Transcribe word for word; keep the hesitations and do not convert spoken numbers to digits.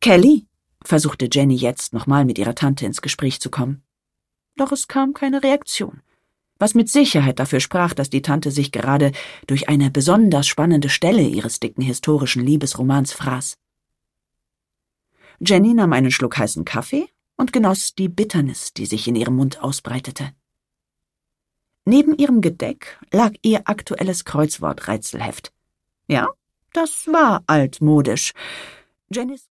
Kelly, versuchte Jenny jetzt nochmal mit ihrer Tante ins Gespräch zu kommen. Doch es kam keine Reaktion, was mit Sicherheit dafür sprach, dass die Tante sich gerade durch eine besonders spannende Stelle ihres dicken historischen Liebesromans fraß. Jenny nahm einen Schluck heißen Kaffee und genoss die Bitternis, die sich in ihrem Mund ausbreitete. Neben ihrem Gedeck lag ihr aktuelles Kreuzworträtselheft. Ja, das war altmodisch. Jennys